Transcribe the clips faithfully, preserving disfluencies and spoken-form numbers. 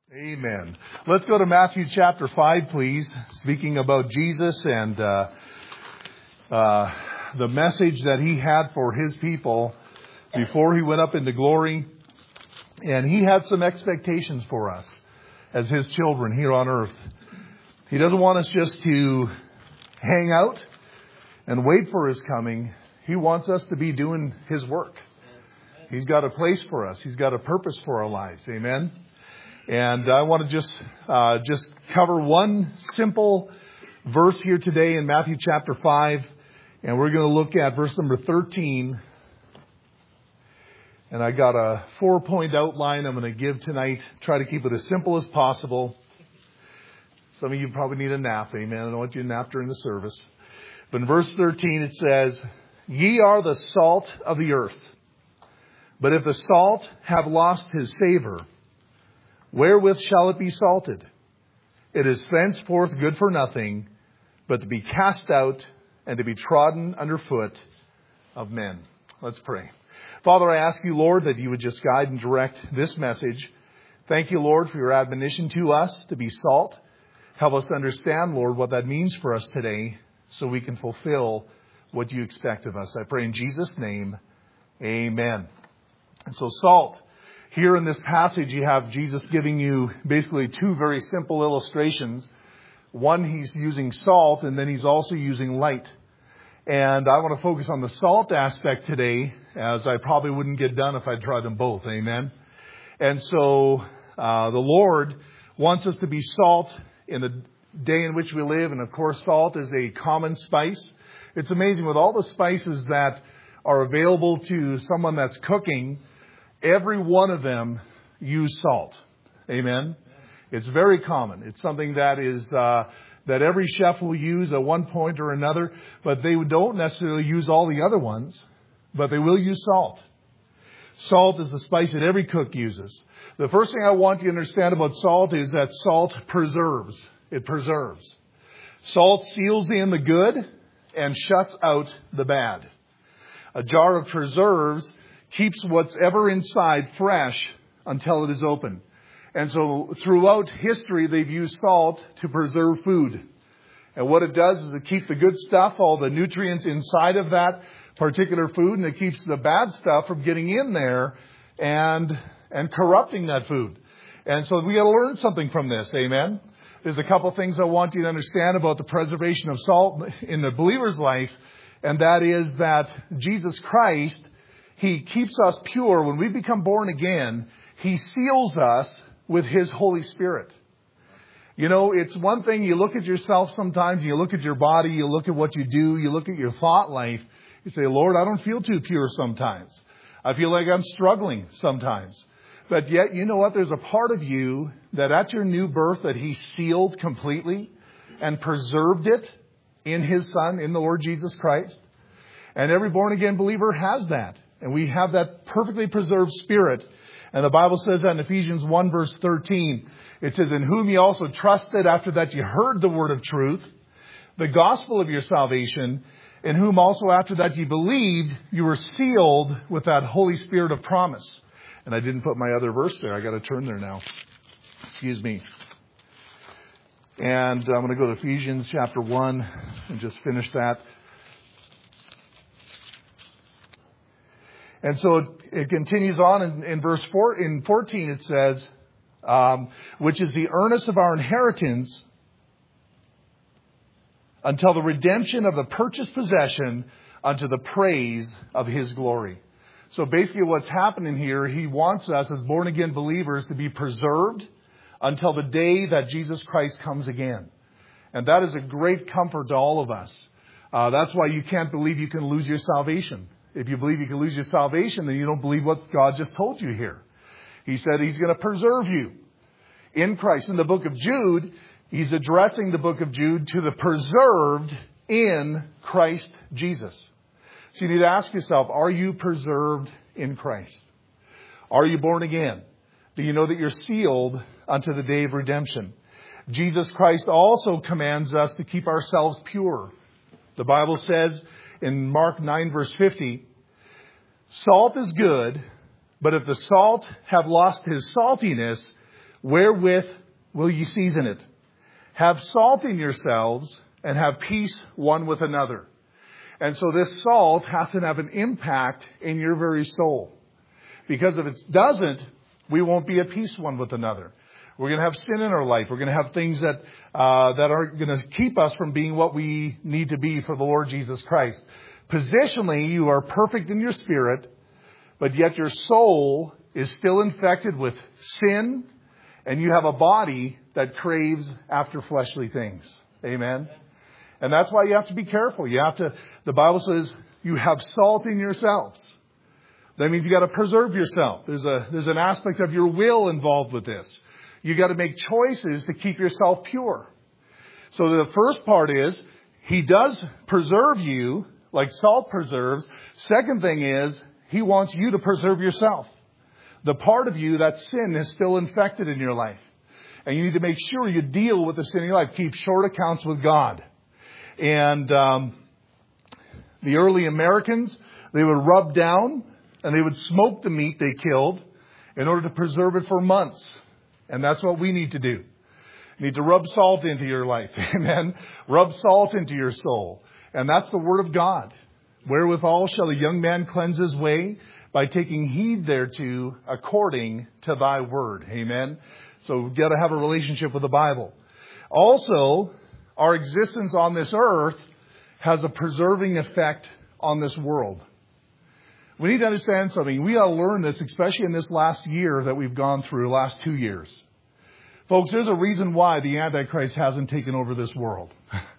Amen. Let's go to Matthew chapter five, please. Speaking about Jesus and uh, uh, the message that he had for his people before he went up into glory. And he had some expectations for us as his children here on earth. He doesn't want us just to hang out and wait for his coming. He wants us to be doing his work. He's got a place for us. He's got a purpose for our lives. Amen. And I want to just uh, just cover one simple verse here today in Matthew chapter five. And we're going to look at verse number thirteen. And I got a four-point outline I'm going to give tonight. Try to keep it as simple as possible. Some of you probably need a nap. Amen. I don't want you to nap during the service. But in verse thirteen it says, "Ye are the salt of the earth. But if the salt have lost his savor, wherewith shall it be salted? It is thenceforth good for nothing, but to be cast out and to be trodden under foot of men." Let's pray. Father, I ask you, Lord, that you would just guide and direct this message. Thank you, Lord, for your admonition to us to be salt. Help us to understand, Lord, what that means for us today so we can fulfill what you expect of us. I pray in Jesus' name, amen. And so salt. Here in this passage, you have Jesus giving you basically two very simple illustrations. One, he's using salt, and then he's also using light. And I want to focus on the salt aspect today, as I probably wouldn't get done if I tried them both. Amen. And so uh, the Lord wants us to be salt in the day in which we live. And of course, salt is a common spice. It's amazing with all the spices that are available to someone that's cooking. Every one of them use salt. Amen. It's very common. It's something that is uh, that every chef will use at one point or another, but they don't necessarily use all the other ones, but they will use salt. Salt is the spice that every cook uses. The first thing I want you to understand about salt is that salt preserves. It preserves. Salt seals in the good and shuts out the bad. A jar of preserves keeps what's ever inside fresh until it is open. And so throughout history, they've used salt to preserve food. And what it does is it keeps the good stuff, all the nutrients inside of that particular food, and it keeps the bad stuff from getting in there and and corrupting that food. And so we got to learn something from this. Amen. There's a couple things I want you to understand about the preservation of salt in the believer's life, and that is that Jesus Christ, he keeps us pure. When we become born again, he seals us with his Holy Spirit. You know, it's one thing, you look at yourself sometimes, you look at your body, you look at what you do, you look at your thought life, you say, Lord, I don't feel too pure sometimes. I feel like I'm struggling sometimes. But yet, you know what? There's a part of you that at your new birth that he sealed completely and preserved it in his Son, in the Lord Jesus Christ. And every born again believer has that. And we have that perfectly preserved spirit. And the Bible says that in Ephesians one verse thirteen, it says, "In whom ye also trusted after that ye heard the word of truth, the gospel of your salvation, in whom also after that ye believed, you were sealed with that Holy Spirit of promise." And I didn't put my other verse there. I got to turn there now. Excuse me. And I'm going to go to Ephesians chapter one and just finish that. And so it, it continues on in, in verse four, in fourteen it says, um, which is the earnest of our inheritance until the redemption of the purchased possession unto the praise of his glory. So basically what's happening here, he wants us as born again believers to be preserved until the day that Jesus Christ comes again. And that is a great comfort to all of us. Uh, that's why you can't believe you can lose your salvation. If you believe you can lose your salvation, then you don't believe what God just told you here. He said he's going to preserve you in Christ. In the book of Jude, he's addressing the book of Jude to the preserved in Christ Jesus. So you need to ask yourself, are you preserved in Christ? Are you born again? Do you know that you're sealed unto the day of redemption? Jesus Christ also commands us to keep ourselves pure. The Bible says in Mark nine verse fifty, "Salt is good, but if the salt have lost his saltiness, Wherewith will ye season it? Have salt in yourselves and have peace one with another. And so this salt has to have an impact in your very soul. Because if it doesn't, we won't be at peace one with another. We're going to have sin in our life. We're going to have things that uh, that are going to keep us from being what we need to be for the Lord Jesus Christ. Positionally, you are perfect in your spirit, but yet your soul is still infected with sin, and you have a body that craves after fleshly things. Amen. And that's why you have to be careful. You have to, the Bible says, you have salt in yourselves. That means you got to preserve yourself. There's a, there's an aspect of your will involved with this. You got to make choices to keep yourself pure. So the first part is, He does preserve you like salt preserves. Second thing is, He wants you to preserve yourself. The part of you that sin is still infected in your life. And you need to make sure you deal with the sin in your life. Keep short accounts with God. And um, the early Americans, they would rub down and they would smoke the meat they killed in order to preserve it for months. And that's what we need to do. You need to rub salt into your life. Amen. Rub salt into your soul. And that's the Word of God. Wherewithal shall a young man cleanse his way? By taking heed thereto according to thy word. Amen. So we've got to have a relationship with the Bible. Also, our existence on this earth has a preserving effect on this world. We need to understand something. We got to learn this, especially in this last year that we've gone through, last two years. Folks, there's a reason why the Antichrist hasn't taken over this world.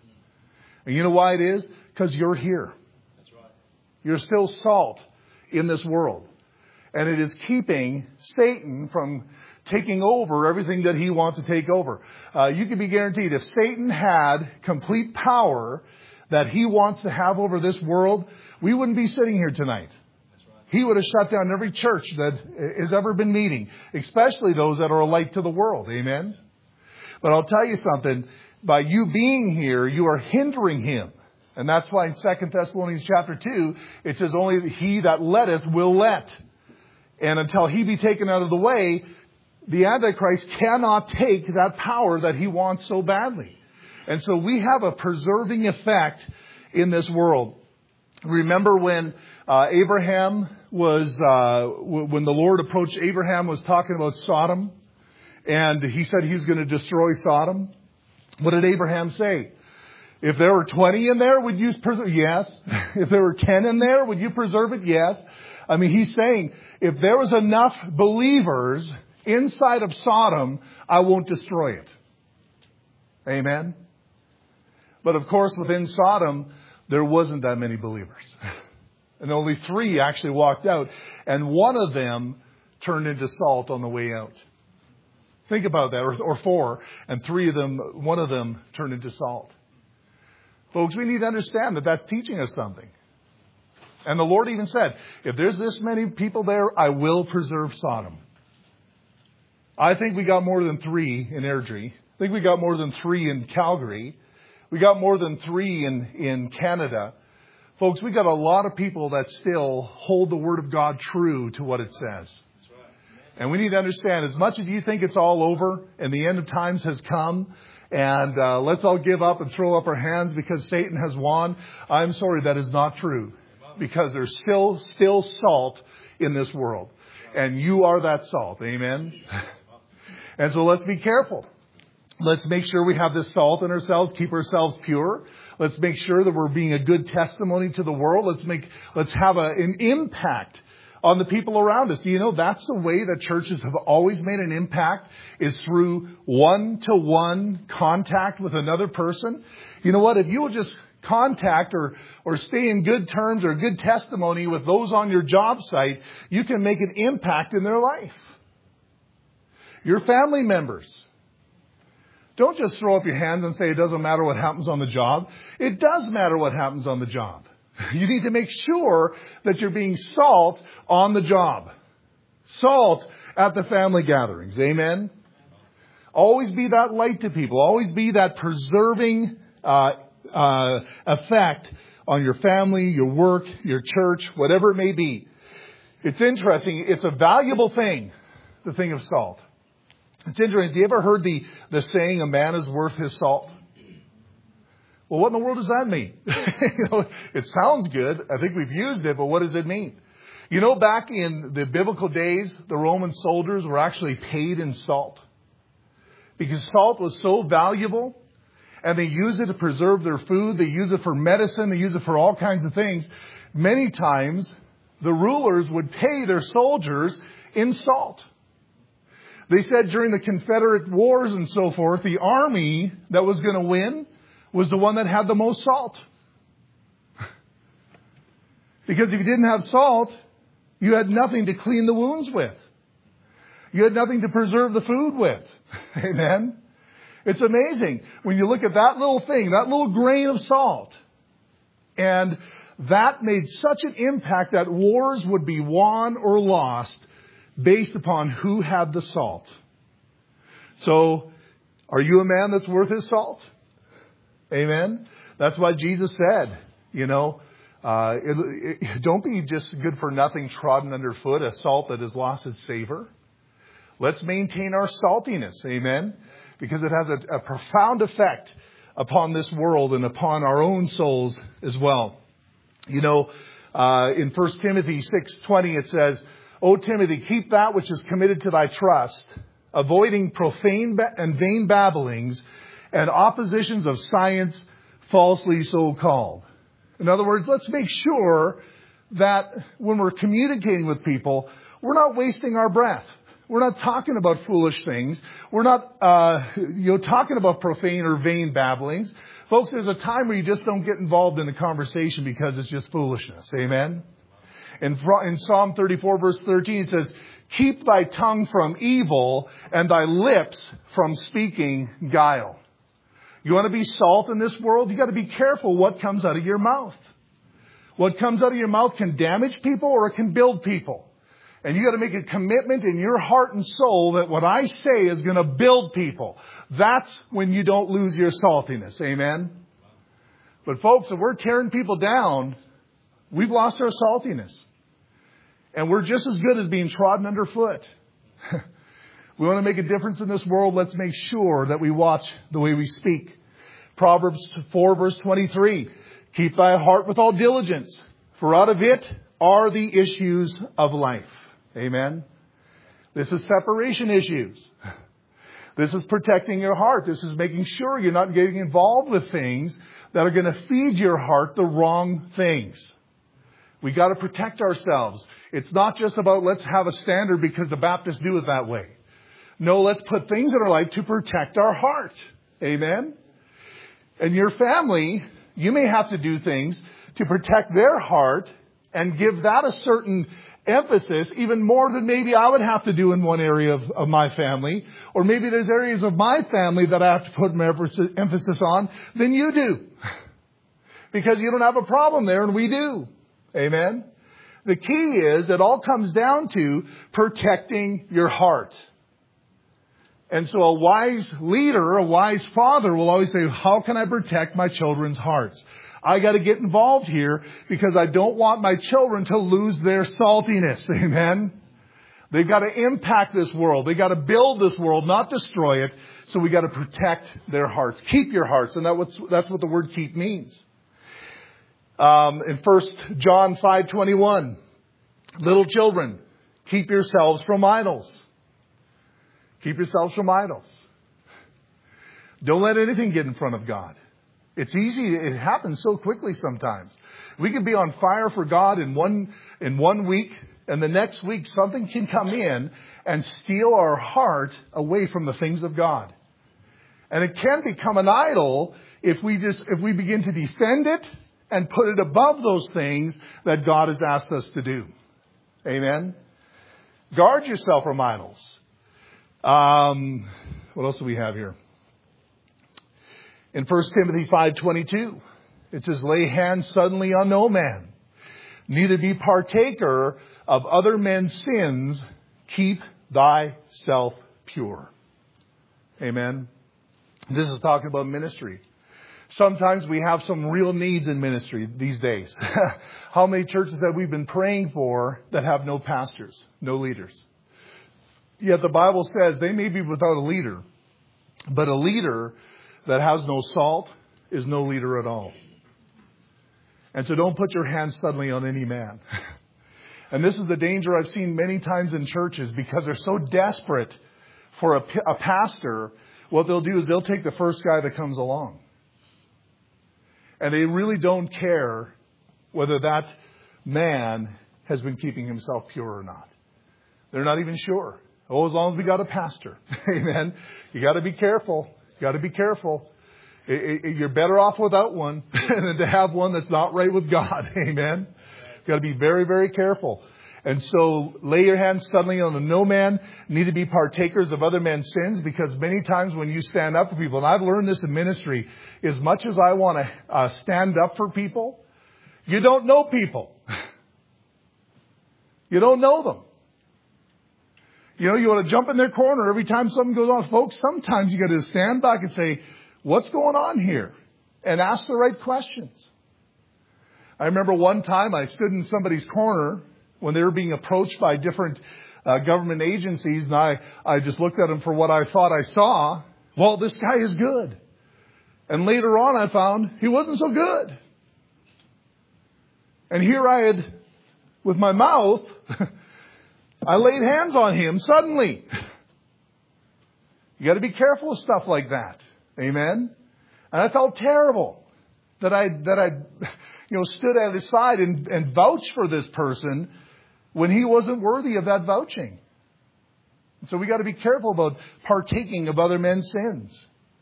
And you know why it is? Because you're here. That's right. You're still salt in this world. And it is keeping Satan from taking over everything that he wants to take over. Uh, you can be guaranteed if Satan had complete power that he wants to have over this world, we wouldn't be sitting here tonight. That's right. He would have shut down every church that has ever been meeting, especially those that are a light to the world. Amen. But I'll tell you something. By you being here, you are hindering him. And that's why in Second Thessalonians chapter two, it says only he that letteth will let. And until he be taken out of the way, the Antichrist cannot take that power that he wants so badly. And so we have a preserving effect in this world. Remember when uh, Abraham was, uh, w- when the Lord approached Abraham, was talking about Sodom, and he said he's going to destroy Sodom. What did Abraham say? If there were twenty in there, would you preserve it? Yes. If there were ten in there, would you preserve it? Yes. I mean, he's saying, if there was enough believers inside of Sodom, I won't destroy it. Amen. But of course, within Sodom, there wasn't that many believers. And only three actually walked out. And one of them turned into salt on the way out. Think about that. Or, or four. And three of them, one of them turned into salt. Folks, we need to understand that that's teaching us something. And the Lord even said, if there's this many people there, I will preserve Sodom. I think we got more than three in Airdrie. I think we got more than three in Calgary. We got more than three in, in Canada. Folks, we got a lot of people that still hold the Word of God true to what it says. And we need to understand, as much as you think it's all over and the end of times has come, and uh, let's all give up and throw up our hands because Satan has won, I'm sorry, that is not true. Because there's still, still salt in this world. And you are that salt. Amen? And so let's be careful. Let's make sure we have this salt in ourselves, keep ourselves pure. Let's make sure that we're being a good testimony to the world. Let's make, let's have a, an impact on the people around us. Do you know that's the way that churches have always made an impact, is through one-to-one contact with another person? You know what? If you will just contact or, or stay in good terms or good testimony with those on your job site, you can make an impact in their life. Your family members. Don't just throw up your hands and say it doesn't matter what happens on the job. It does matter what happens on the job. You need to make sure that you're being salt on the job. Salt at the family gatherings. Amen? Always be that light to people. Always be that preserving uh, uh, effect on your family, your work, your church, whatever it may be. It's interesting. It's a valuable thing, the thing of salt. It's interesting. Have you ever heard the, the saying, a man is worth his salt? Well, what in the world does that mean? you know, it sounds good. I think we've used it, but what does it mean? You know, back in the biblical days, the Roman soldiers were actually paid in salt. Because salt was so valuable, and they used it to preserve their food. They used it for medicine. They used it for all kinds of things. Many times, the rulers would pay their soldiers in salt. They said during the Confederate Wars and so forth, the army that was going to win was the one that had the most salt. Because if you didn't have salt, you had nothing to clean the wounds with. You had nothing to preserve the food with. Amen? It's amazing when you look at that little thing, that little grain of salt. And that made such an impact that wars would be won or lost based upon who had the salt. So, are you a man that's worth his salt? Amen? That's what Jesus said. You know, uh, it, it, don't be just good for nothing, trodden underfoot, a salt that has lost its savor. Let's maintain our saltiness. Amen? Because it has a, a profound effect upon this world and upon our own souls as well. You know, uh, in First Timothy six twenty it says, O Timothy, keep that which is committed to thy trust, avoiding profane and vain babblings and oppositions of science falsely so called. In other words, let's make sure that when we're communicating with people, we're not wasting our breath. We're not talking about foolish things. We're not, uh, you know, talking about profane or vain babblings. Folks, there's a time where you just don't get involved in a conversation because it's just foolishness. Amen? In, in Psalm thirty-four, verse thirteen, it says, keep thy tongue from evil and thy lips from speaking guile. You want to be salt in this world? You got to be careful what comes out of your mouth. What comes out of your mouth can damage people or it can build people. And you got to make a commitment in your heart and soul that what I say is going to build people. That's when you don't lose your saltiness. Amen? But folks, if we're tearing people down, we've lost our saltiness. And we're just as good as being trodden underfoot. We want to make a difference in this world. Let's make sure that we watch the way we speak. Proverbs four, verse twenty-three. Keep thy heart with all diligence, for out of it are the issues of life. Amen. This is separation issues. This is protecting your heart. This is making sure you're not getting involved with things that are going to feed your heart the wrong things. We got to protect ourselves. It's not just about let's have a standard because the Baptists do it that way. No, let's put things in our life to protect our heart. Amen. And your family, you may have to do things to protect their heart and give that a certain emphasis, even more than maybe I would have to do in one area of, of my family. Or maybe there's areas of my family that I have to put more emphasis on than you do. Because you don't have a problem there and we do. Amen. The key is it all comes down to protecting your heart. And so a wise leader, a wise father will always say, how can I protect my children's hearts? I got to get involved here because I don't want my children to lose their saltiness. Amen. They've got to impact this world. They've got to build this world, not destroy it. So we got to protect their hearts. Keep your hearts. And that what's, that's what the word keep means. Um, in First John five twenty-one, little children, keep yourselves from idols. Keep yourselves from idols. Don't let anything get in front of God. It's easy. It happens so quickly sometimes. We can be on fire for God in one, in one week, and the next week something can come in and steal our heart away from the things of God. And it can become an idol if we just, if we begin to defend it and put it above those things that God has asked us to do. Amen. Guard yourself from idols. Um, what else do we have here? In First Timothy five twenty-two, it says, lay hands suddenly on no man, neither be partaker of other men's sins, keep thyself pure. Amen. This is talking about ministry. Sometimes we have some real needs in ministry these days. How many churches have we been praying for that have no pastors, no leaders? Yet the Bible says they may be without a leader, but a leader that has no salt is no leader at all. And so don't put your hand suddenly on any man. And this is the danger I've seen many times in churches, because they're so desperate for a, a pastor. What they'll do is they'll take the first guy that comes along. And they really don't care whether that man has been keeping himself pure or not. They're not even sure. Oh, as long as we got a pastor. Amen. You got to be careful. You got to be careful. It, it, you're better off without one than to have one that's not right with God. Amen. You got to be very, very careful. And so lay your hands suddenly on the no man need to be partakers of other men's sins, because many times when you stand up for people, and I've learned this in ministry, as much as I want to uh, stand up for people, you don't know people. You don't know them. You know, you want to jump in their corner every time something goes on. Folks, sometimes you got to stand back and say, what's going on here? And ask the right questions. I remember one time I stood in somebody's corner when they were being approached by different uh, government agencies, and I, I just looked at them for what I thought I saw. Well, this guy is good. And later on I found he wasn't so good. And here I had, with my mouth, I laid hands on him suddenly. You got to be careful of stuff like that. Amen. And I felt terrible that I that I, you know, stood at his side and, and vouched for this person when he wasn't worthy of that vouching. So we got to be careful about partaking of other men's sins.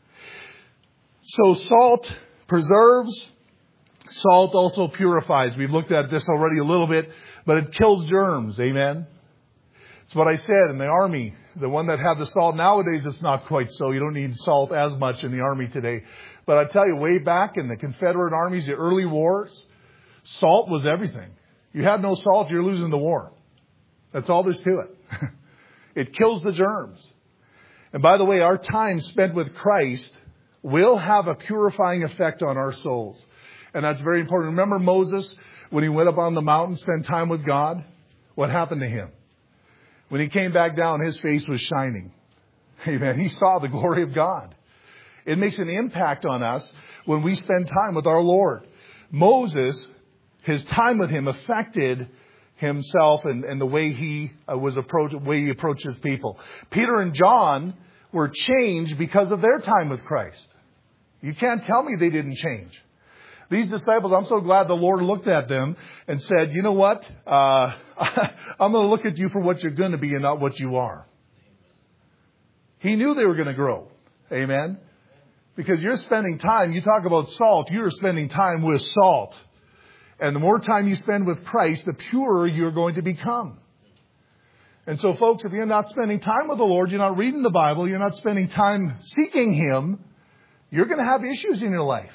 So salt preserves. Salt also purifies. We've looked at this already a little bit, but it kills germs. Amen. It's what I said in the army. The one that had the salt, nowadays it's not quite so. You don't need salt as much in the army today. But I tell you, way back in the Confederate armies, the early wars, salt was everything. You had no salt, you're losing the war. That's all there's to it. It kills the germs. And by the way, our time spent with Christ will have a purifying effect on our souls. And that's very important. Remember Moses, when he went up on the mountain, spent time with God? What happened to him? When he came back down, his face was shining. Amen. He saw the glory of God. It makes an impact on us when we spend time with our Lord. Moses, his time with him affected himself and, and the way he uh, was approached, way he approaches people. Peter and John were changed because of their time with Christ. You can't tell me they didn't change. These disciples, I'm so glad the Lord looked at them and said, you know what? Uh, I'm going to look at you for what you're going to be and not what you are. He knew they were going to grow. Amen. Because you're spending time, you talk about salt, you're spending time with salt. And the more time you spend with Christ, the purer you're going to become. And so folks, if you're not spending time with the Lord, you're not reading the Bible, you're not spending time seeking Him, you're going to have issues in your life.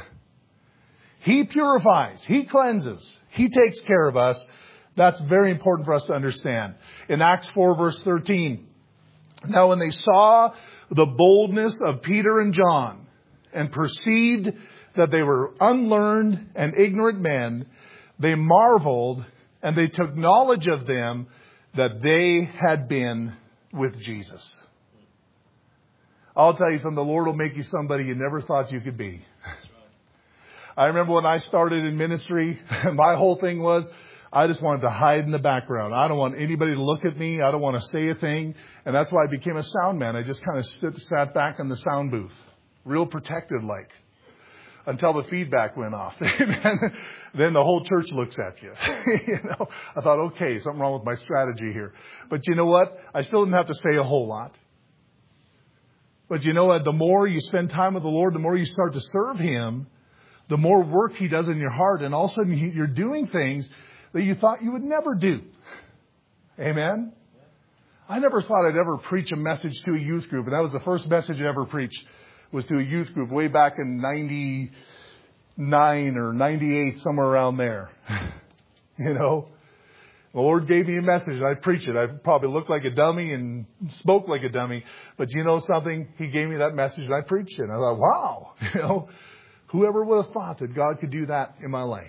He purifies. He cleanses. He takes care of us. That's very important for us to understand. In Acts four verse thirteen, now when they saw the boldness of Peter and John and perceived that they were unlearned and ignorant men, they marveled and they took knowledge of them that they had been with Jesus. I'll tell you something, the Lord will make you somebody you never thought you could be. I remember when I started in ministry, my whole thing was, I just wanted to hide in the background. I don't want anybody to look at me. I don't want to say a thing. And that's why I became a sound man. I just kind of sit, sat back in the sound booth, real protected like, until the feedback went off. Then the whole church looks at you. You know, I thought, okay, something wrong with my strategy here. But you know what? I still didn't have to say a whole lot. But you know what? The more you spend time with the Lord, the more you start to serve Him, the more work He does in your heart. And all of a sudden you're doing things that you thought you would never do. Amen? I never thought I'd ever preach a message to a youth group. And that was the first message I ever preached, was to a youth group way back in ninety-nine or ninety-eight, somewhere around there. You know? The Lord gave me a message. I preached it. I probably looked like a dummy and spoke like a dummy. But you know something? He gave me that message and I preached it. And I thought, wow, you know, whoever would have thought that God could do that in my life?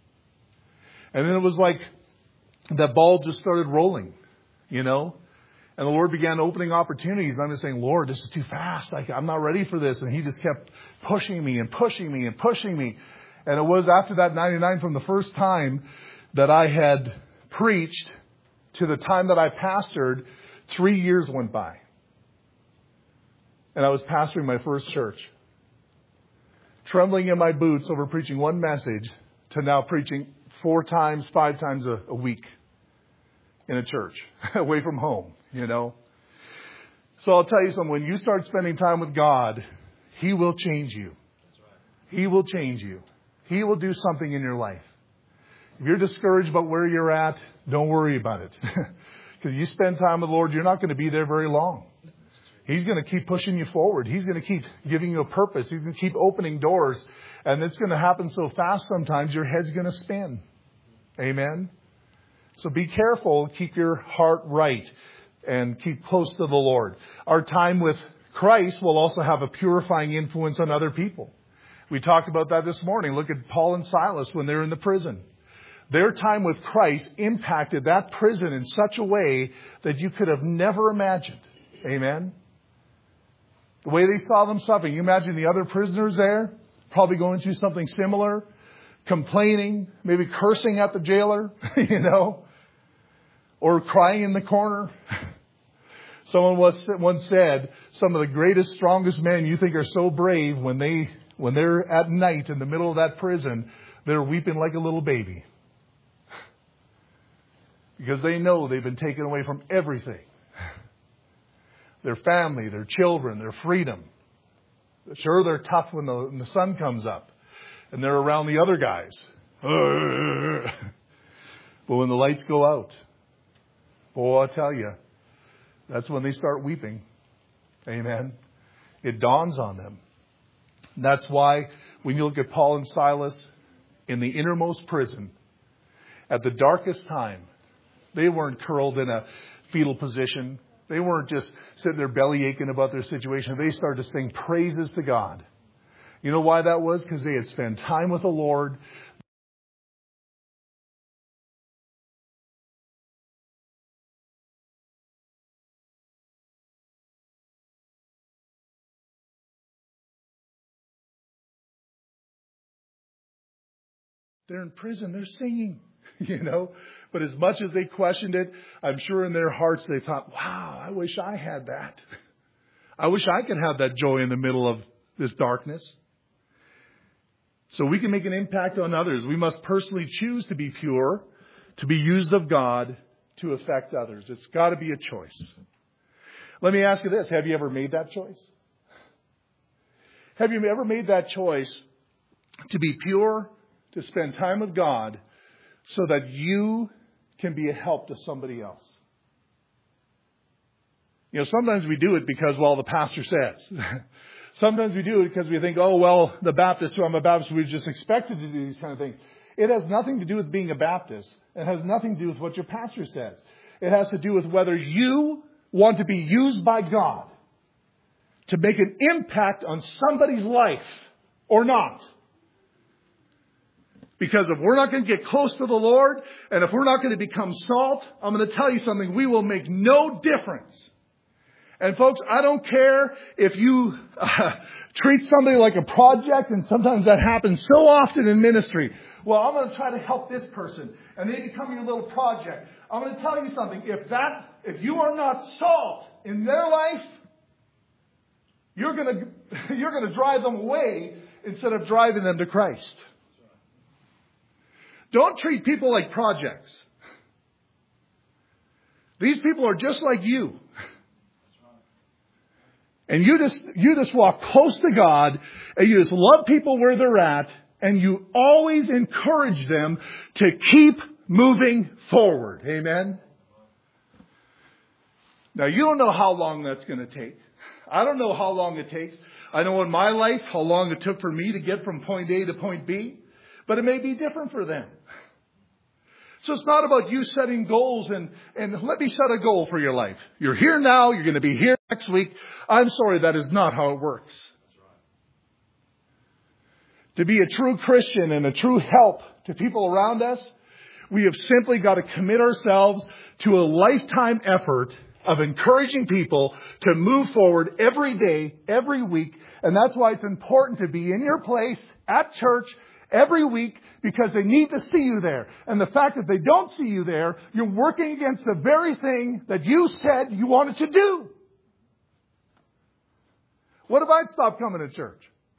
And then it was like that ball just started rolling, you know. And the Lord began opening opportunities. I'm just saying, Lord, this is too fast. Like, I'm not ready for this. And He just kept pushing me and pushing me and pushing me. And it was after that ninety-nine, from the first time that I had preached to the time that I pastored, three years went by. And I was pastoring my first church. Trembling in my boots over preaching one message to now preaching four times, five times a, a week in a church, away from home, you know. So I'll tell you something, when you start spending time with God, He will change you. He will change you. He will do something in your life. If you're discouraged about where you're at, don't worry about it. Because you spend time with the Lord, you're not going to be there very long. He's going to keep pushing you forward. He's going to keep giving you a purpose. He's going to keep opening doors. And it's going to happen so fast sometimes your head's going to spin. Amen? So be careful. Keep your heart right. And keep close to the Lord. Our time with Christ will also have a purifying influence on other people. We talked about that this morning. Look at Paul and Silas when they're in the prison. Their time with Christ impacted that prison in such a way that you could have never imagined. Amen? The way they saw them suffering. You imagine the other prisoners there, probably going through something similar, complaining, maybe cursing at the jailer, you know, or crying in the corner. Someone was, once said, some of the greatest, strongest men you think are so brave, when they when they're at night in the middle of that prison, they're weeping like a little baby. Because they know they've been taken away from everything. Their family, their children, their freedom. Sure, they're tough when the, when the sun comes up and they're around the other guys. But when the lights go out, boy, I'll tell you, that's when they start weeping. Amen. It dawns on them. And that's why when you look at Paul and Silas in the innermost prison, at the darkest time, they weren't curled in a fetal position. They weren't just sitting there belly aching about their situation. They started to sing praises to God. You know why that was? Because they had spent time with the Lord. They're in prison. They're singing, you know. But as much as they questioned it, I'm sure in their hearts they thought, wow, I wish I had that. I wish I could have that joy in the middle of this darkness. So we can make an impact on others. We must personally choose to be pure, to be used of God, to affect others. It's got to be a choice. Let me ask you this. Have you ever made that choice? Have you ever made that choice to be pure, to spend time with God, so that you can be a help to somebody else? You know, sometimes we do it because, well, the pastor says. Sometimes we do it because we think, oh, well, the Baptist, who I'm a Baptist, we're just expected to do these kind of things. It has nothing to do with being a Baptist. It has nothing to do with what your pastor says. It has to do with whether you want to be used by God to make an impact on somebody's life or not. Because if we're not going to get close to the Lord, and if we're not going to become salt, I'm going to tell you something, we will make no difference. And folks, I don't care if you uh, treat somebody like a project, and sometimes that happens so often in ministry. Well, I'm going to try to help this person, and they become your little project. I'm going to tell you something. If that, if you are not salt in their life, you're going to you're going to drive them away instead of driving them to Christ. Don't treat people like projects. These people are just like you. And you just, you just walk close to God, and you just love people where they're at, and you always encourage them to keep moving forward. Amen? Now, you don't know how long that's going to take. I don't know how long it takes. I know in my life how long it took for me to get from point A to point B, but it may be different for them. So it's not about you setting goals and, and let me set a goal for your life. You're here now. You're going to be here next week. I'm sorry, that is not how it works. To be a true Christian and a true help to people around us, we have simply got to commit ourselves to a lifetime effort of encouraging people to move forward every day, every week. And that's why it's important to be in your place at church every week, because they need to see you there. And the fact that they don't see you there, you're working against the very thing that you said you wanted to do. What if I'd stop coming to church?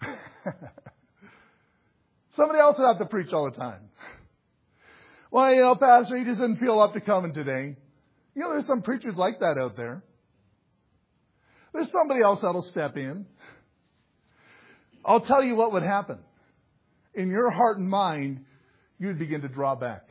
Somebody else would have to preach all the time. Well, you know, Pastor, he just didn't feel up to coming today. You know, there's some preachers like that out there. There's somebody else that'll step in. I'll tell you what would happen. In your heart and mind, you'd begin to draw back.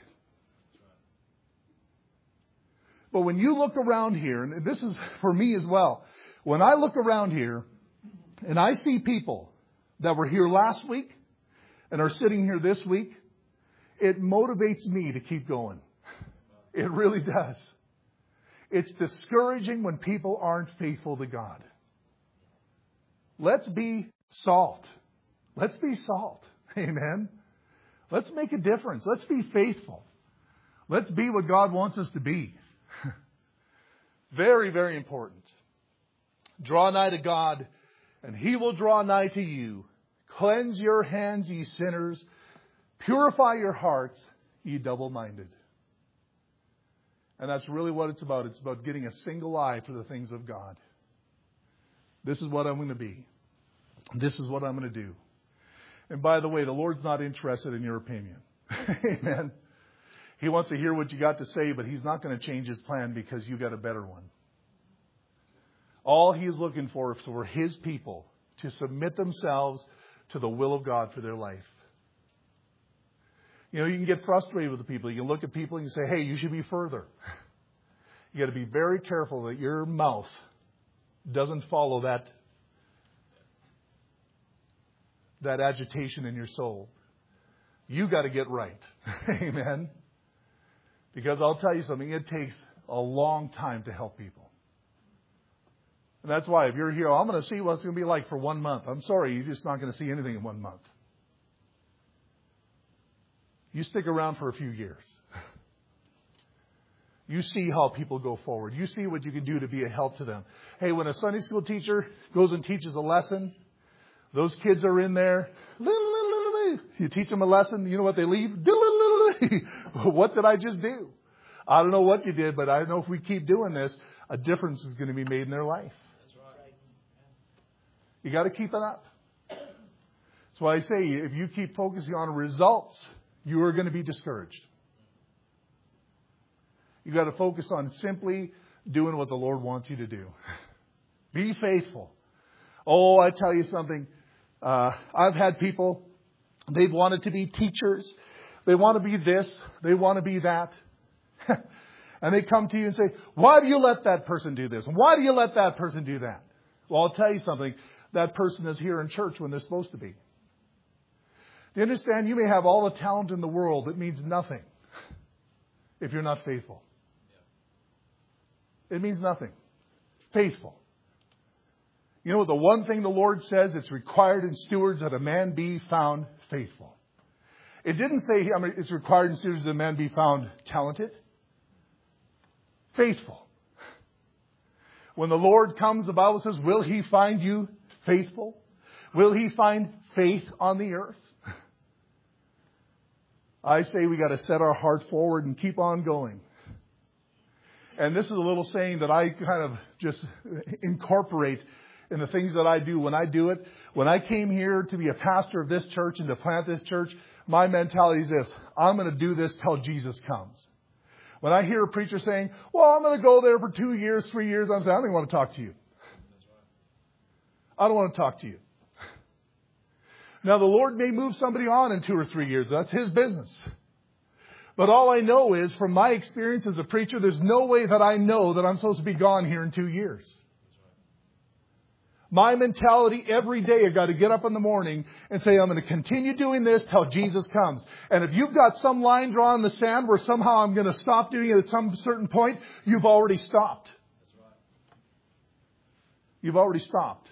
But when you look around here, and this is for me as well, when I look around here and I see people that were here last week and are sitting here this week, it motivates me to keep going. It really does. It's discouraging when people aren't faithful to God. Let's be salt. Let's be salt. Amen. Let's make a difference. Let's be faithful. Let's be what God wants us to be. Very, very important. Draw nigh to God, and He will draw nigh to you. Cleanse your hands, ye sinners. Purify your hearts, ye double-minded. And that's really what it's about. It's about getting a single eye for the things of God. This is what I'm going to be. This is what I'm going to do. And by the way, the Lord's not interested in your opinion. Amen. He wants to hear what you got to say, but He's not going to change His plan because you got a better one. All He's looking for is for His people to submit themselves to the will of God for their life. You know, you can get frustrated with the people. You can look at people and you say, hey, you should be further. You got to be very careful that your mouth doesn't follow that that agitation in your soul. You got to get right. Amen. Because I'll tell you something, it takes a long time to help people. And that's why if you're here, I'm going to see what it's going to be like for one month. I'm sorry, you're just not going to see anything in one month. You stick around for a few years. You see how people go forward. You see what you can do to be a help to them. Hey, when a Sunday school teacher goes and teaches a lesson, those kids are in there. You teach them a lesson. You know what they leave? What did I just do? I don't know what you did, but I know if we keep doing this, a difference is going to be made in their life. You got to keep it up. That's why I say if you keep focusing on results, you are going to be discouraged. You got to focus on simply doing what the Lord wants you to do. Be faithful. Oh, I tell you something. Uh, I've had people, they've wanted to be teachers. They want to be this. They want to be that. And they come to you and say, why do you let that person do this? Why do you let that person do that? Well, I'll tell you something. That person is here in church when they're supposed to be. Do you understand? You may have all the talent in the world. It means nothing if you're not faithful. It means nothing. Faithful. You know, the one thing the Lord says, it's required in stewards that a man be found faithful. It didn't say I mean, it's required in stewards that a man be found talented. Faithful. When the Lord comes, the Bible says, will He find you faithful? Will He find faith on the earth? I say we got to set our heart forward and keep on going. And this is a little saying that I kind of just incorporate in the things that I do when I do it. When I came here to be a pastor of this church and to plant this church, my mentality is this: I'm going to do this till Jesus comes. When I hear a preacher saying, well, I'm going to go there for two years, three years, I'm saying, I don't even want to talk to you. I don't want to talk to you. Now, the Lord may move somebody on in two or three years. That's His business. But all I know is, from my experience as a preacher, there's no way that I know that I'm supposed to be gone here in two years. My mentality every day, I've got to get up in the morning and say, I'm going to continue doing this till Jesus comes. And if you've got some line drawn in the sand where somehow I'm going to stop doing it at some certain point, you've already stopped. You've already stopped.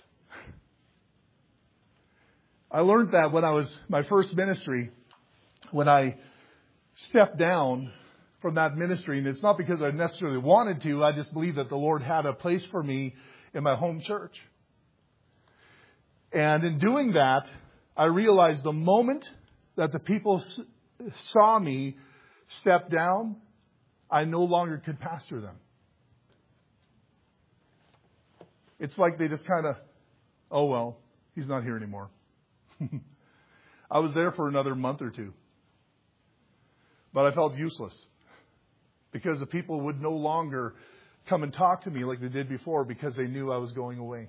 I learned that when I was my first ministry, when I stepped down from that ministry. And it's not because I necessarily wanted to. I just believe that the Lord had a place for me in my home church. And in doing that, I realized the moment that the people saw me step down, I no longer could pastor them. It's like they just kind of, oh, well, he's not here anymore. I was there for another month or two. But I felt useless because the people would no longer come and talk to me like they did before because they knew I was going away.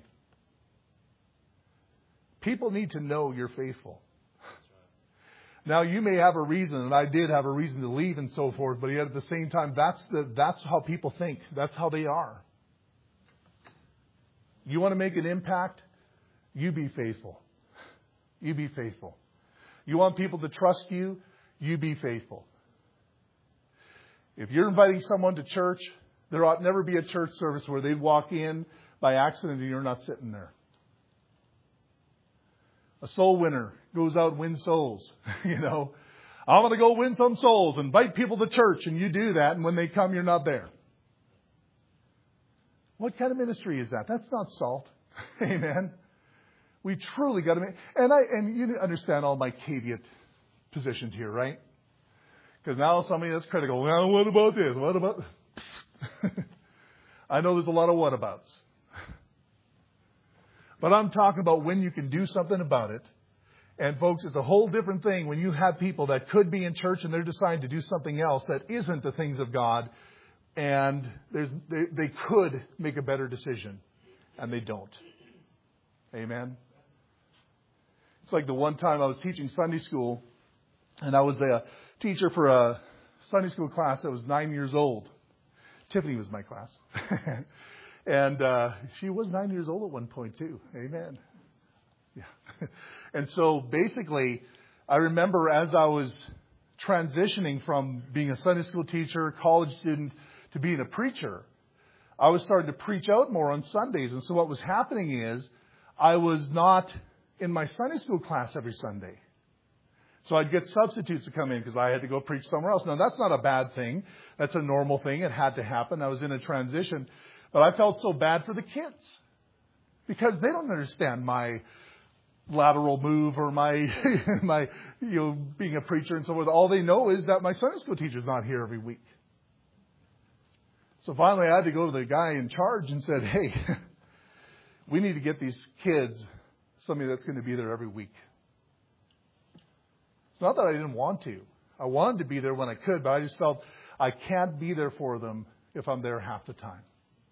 People need to know you're faithful. Now, you may have a reason, and I did have a reason to leave and so forth, but yet at the same time, that's the, that's how people think. That's how they are. You want to make an impact? You be faithful. You be faithful. You want people to trust you? You be faithful. If you're inviting someone to church, there ought never be a church service where they walk in by accident and you're not sitting there. A soul winner goes out and wins souls. You know, I'm going to go win some souls, invite people to church, and you do that, and when they come, you're not there. What kind of ministry is that? That's not salt. Amen. We truly got to make, and I, and you understand all my caveat positions here, right? Because now somebody that's critical, well, what about this? What about, I know there's a lot of whatabouts. But I'm talking about when you can do something about it. And folks, it's a whole different thing when you have people that could be in church and they're deciding to do something else that isn't the things of God. And there's, they, they could make a better decision, and they don't. Amen. It's like the one time I was teaching Sunday school, and I was a teacher for a Sunday school class that was nine years old. Tiffany was my class. and uh, she was nine years old at one point, too. Amen. Yeah. And so basically, I remember as I was transitioning from being a Sunday school teacher, college student, to being a preacher, I was starting to preach out more on Sundays. And so what was happening is I was not in my Sunday school class every Sunday. So I'd get substitutes to come in because I had to go preach somewhere else. Now, that's not a bad thing. That's a normal thing. It had to happen. I was in a transition. But I felt so bad for the kids because they don't understand my lateral move or my, my, you know, being a preacher and so forth. All they know is that my Sunday school teacher's not here every week. So finally I had to go to the guy in charge and said, hey, we need to get these kids somebody that's going to be there every week. It's not that I didn't want to. I wanted to be there when I could, but I just felt I can't be there for them if I'm there half the time.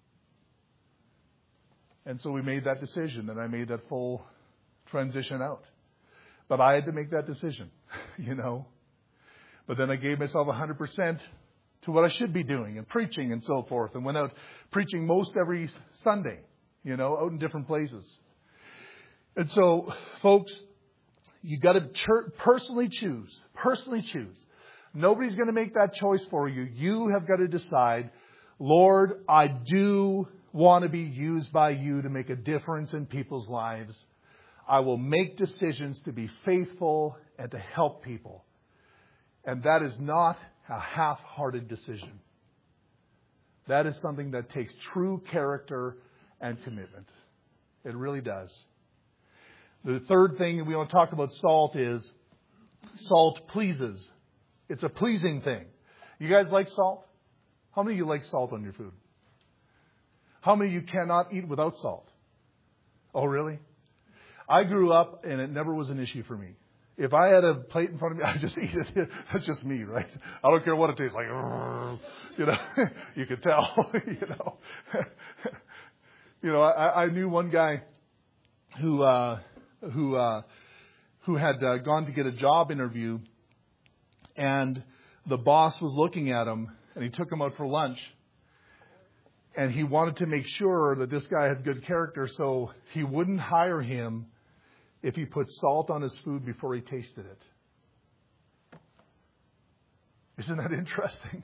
And so we made that decision, and I made that full transition out. But I had to make that decision, you know. But then I gave myself one hundred percent to what I should be doing and preaching and so forth, and went out preaching most every Sunday, you know, out in different places. And so, folks, you got to ch- personally choose, personally choose. Nobody's going to make that choice for you. You have got to decide, Lord, I do want to be used by you to make a difference in people's lives. I will make decisions to be faithful and to help people. And that is not a half-hearted decision. That is something that takes true character and commitment. It really does. The third thing we want to talk about salt is salt pleases. It's a pleasing thing. You guys like salt? How many of you like salt on your food? How many of you cannot eat without salt? Oh, really? I grew up and it never was an issue for me. If I had a plate in front of me, I just eat it. That's just me, right? I don't care what it tastes like. You know, you can tell, you know. You know, I, I knew one guy who, uh, who, uh, who had uh, gone to get a job interview, and the boss was looking at him, and he took him out for lunch. And he wanted to make sure that this guy had good character, so he wouldn't hire him if he put salt on his food before he tasted it. Isn't that interesting?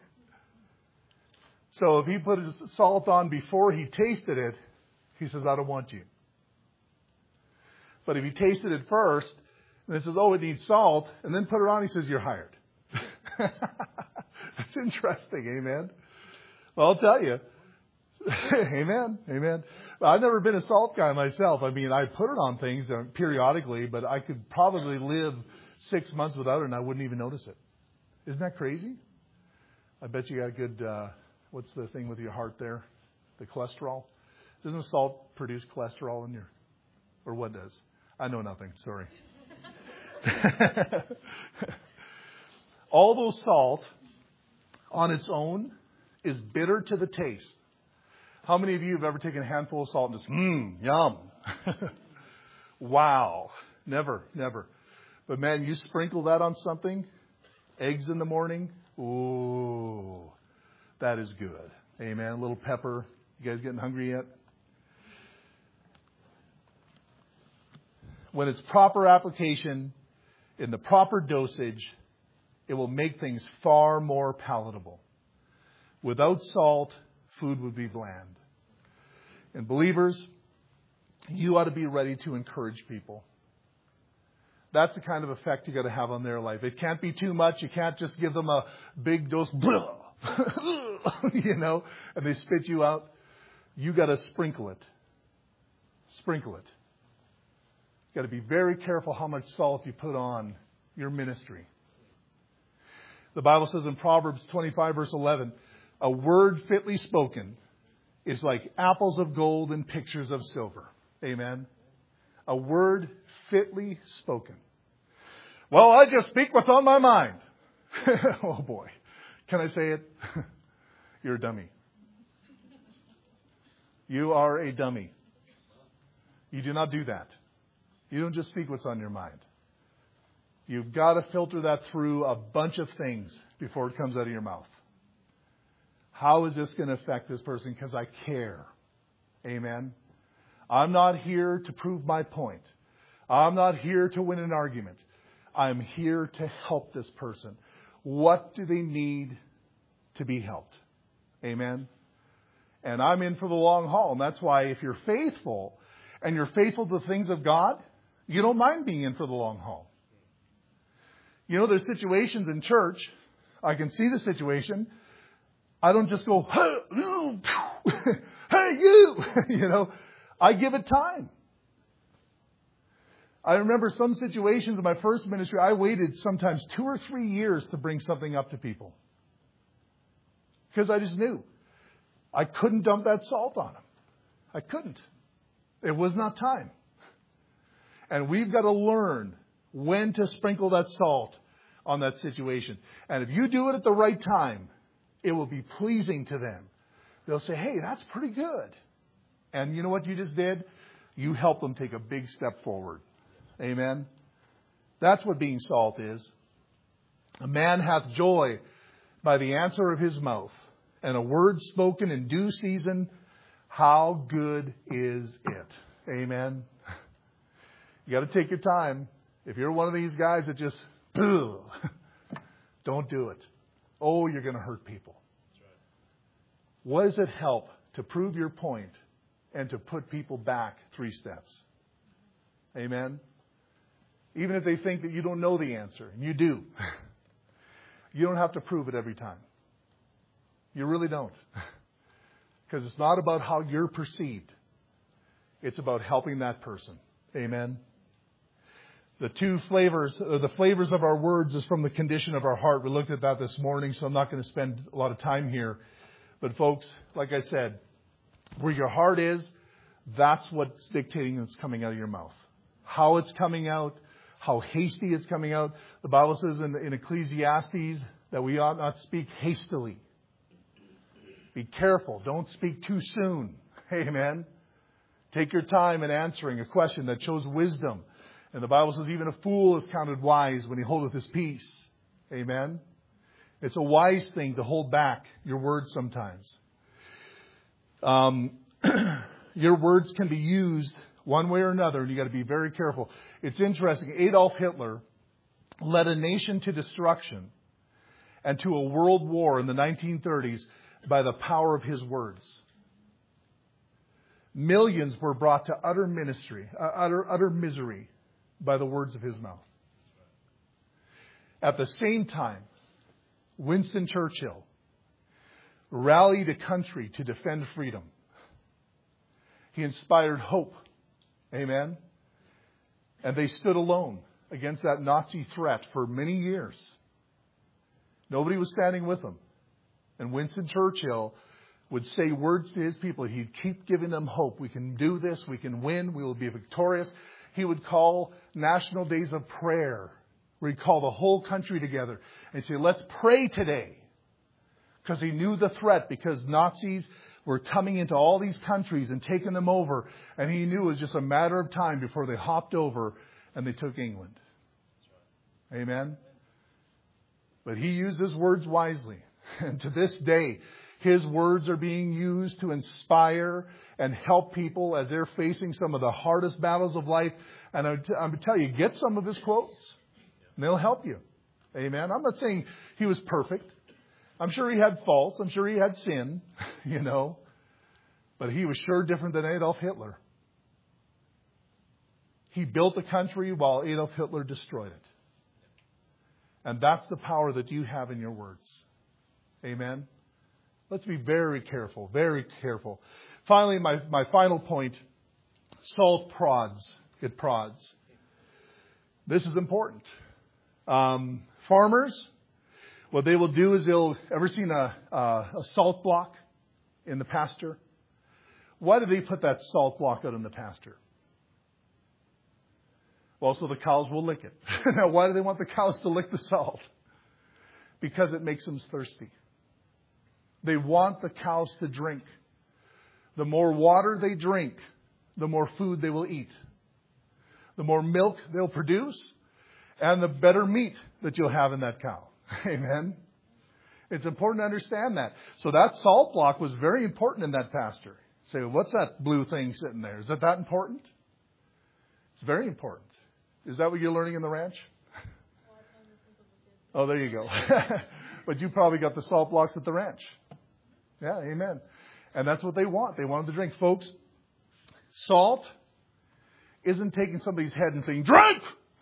So if he put his salt on before he tasted it, he says, I don't want you. But if he tasted it first, and then says, oh, it needs salt, and then put it on, he says, you're hired. That's It's interesting, amen. Well, I'll tell you. Amen, amen. I've never been a salt guy myself. I mean, I put it on things periodically, but I could probably live six months without it and I wouldn't even notice it. Isn't that crazy? I bet you got good, uh, what's the thing with your heart there? The cholesterol? Doesn't salt produce cholesterol in your, or what does? I know nothing, sorry. Although salt on its own is bitter to the taste. How many of you have ever taken a handful of salt and just, mmm, yum. Wow. Never, never. But man, you sprinkle that on something, eggs in the morning, ooh, that is good. Amen. A little pepper. You guys getting hungry yet? When it's proper application, in the proper dosage, it will make things far more palatable. Without salt, food would be bland. And believers, you ought to be ready to encourage people. That's the kind of effect you got to have on their life. It can't be too much. You can't just give them a big dose, you know, and they spit you out. You got to sprinkle it. Sprinkle it. You got to be very careful how much salt you put on your ministry. The Bible says in Proverbs twenty-five, verse eleven, a word fitly spoken is like apples of gold and pictures of silver. Amen. A word fitly spoken. Well, I just speak what's on my mind. Oh boy. Can I say it? You're a dummy. You are a dummy. You do not do that. You don't just speak what's on your mind. You've got to filter that through a bunch of things before it comes out of your mouth. How is this going to affect this person? Because I care. Amen. I'm not here to prove my point. I'm not here to win an argument. I'm here to help this person. What do they need to be helped? Amen. And I'm in for the long haul. And that's why if you're faithful and you're faithful to the things of God, you don't mind being in for the long haul. You know, there's situations in church. I can see the situation. I don't just go, hey, you, hey, you, you know, I give it time. I remember some situations in my first ministry, I waited sometimes two or three years to bring something up to people. Because I just knew I couldn't dump that salt on them. I couldn't. It was not time. And we've got to learn when to sprinkle that salt on that situation. And if you do it at the right time, it will be pleasing to them. They'll say, hey, that's pretty good. And you know what you just did? You helped them take a big step forward. Amen. That's what being salt is. A man hath joy by the answer of his mouth, and a word spoken in due season. How good is it? Amen. You got to take your time. If you're one of these guys that just, don't do it. Oh, you're going to hurt people. What does it help to prove your point and to put people back three steps? Amen. Even if they think that you don't know the answer, and you do. You don't have to prove it every time. You really don't. Because it's not about how you're perceived. It's about helping that person. Amen. The two flavors, or the flavors of our words is from the condition of our heart. We looked at that this morning, so I'm not going to spend a lot of time here. But folks, like I said, where your heart is, that's what's dictating what's coming out of your mouth. How it's coming out, how hasty it's coming out. The Bible says in, in Ecclesiastes that we ought not speak hastily. Be careful. Don't speak too soon. Amen. Take your time in answering a question that shows wisdom. And the Bible says even a fool is counted wise when he holdeth his peace. Amen. It's a wise thing to hold back your words sometimes. Um, your words can be used one way or another, and you got to be very careful. It's interesting. Adolf Hitler led a nation to destruction and to a world war in the nineteen thirties by the power of his words. Millions were brought to utter ministry, uh, utter, utter misery by the words of his mouth. At the same time, Winston Churchill rallied a country to defend freedom. He inspired hope. Amen. And they stood alone against that Nazi threat for many years. Nobody was standing with them. And Winston Churchill would say words to his people. He'd keep giving them hope. We can do this. We can win. We will be victorious. He would call national days of prayer, where he'd call the whole country together and say, let's pray today. Because he knew the threat, because Nazis were coming into all these countries and taking them over. And he knew it was just a matter of time before they hopped over and they took England. Amen. But he used his words wisely. And to this day, his words are being used to inspire and help people as they're facing some of the hardest battles of life. And I'm going to tell you, get some of his quotes, and they'll help you. Amen. I'm not saying he was perfect. I'm sure he had faults. I'm sure he had sin, you know. But he was sure different than Adolf Hitler. He built the country while Adolf Hitler destroyed it. And that's the power that you have in your words. Amen. Let's be very careful, very careful. Finally, my, my final point, salt prods. It prods. This is important. Um, farmers, what they will do is they'll, ever seen a, a, a salt block in the pasture? Why do they put that salt block out in the pasture? Well, so the cows will lick it. Now, why do they want the cows to lick the salt? Because it makes them thirsty. They want the cows to drink. The more water they drink, the more food they will eat. The more milk they'll produce, and the better meat that you'll have in that cow. Amen. It's important to understand that. So that salt block was very important in that pasture. Say, well, what's that blue thing sitting there? Is that that important? It's very important. Is that what you're learning in the ranch? Oh, there you go. But you probably got the salt blocks at the ranch. Yeah, amen. And that's what they want. They want them to drink. Folks, salt isn't taking somebody's head and saying, drink!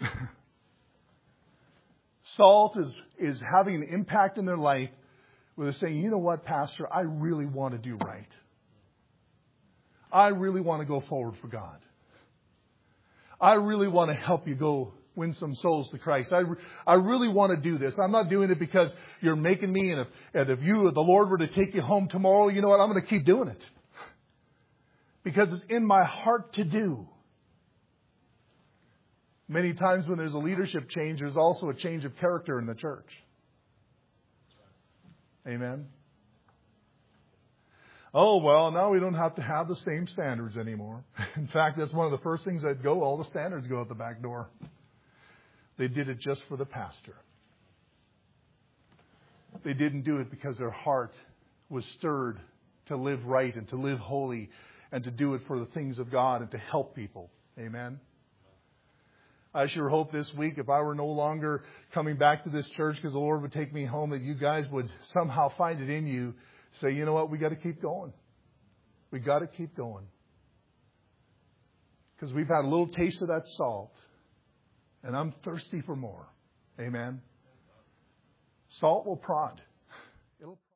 Salt is, is having an impact in their life where they're saying, you know what, Pastor, I really want to do right. I really want to go forward for God. I really want to help you go win some souls to Christ. I, I really want to do this. I'm not doing it because you're making me. And if, and if you, the Lord were to take you home tomorrow, you know what? I'm going to keep doing it. Because it's in my heart to do. Many times when there's a leadership change, there's also a change of character in the church. Amen. Oh, well, now we don't have to have the same standards anymore. In fact, that's one of the first things that go. All the standards go out the back door. They did it just for the pastor. They didn't do it because their heart was stirred to live right and to live holy and to do it for the things of God and to help people. Amen. I sure hope this week, if I were no longer coming back to this church because the Lord would take me home, that you guys would somehow find it in you. Say, you know what? We got to keep going. We got to keep going. Because we've had a little taste of that salt. And I'm thirsty for more. Amen. Salt will prod. It'll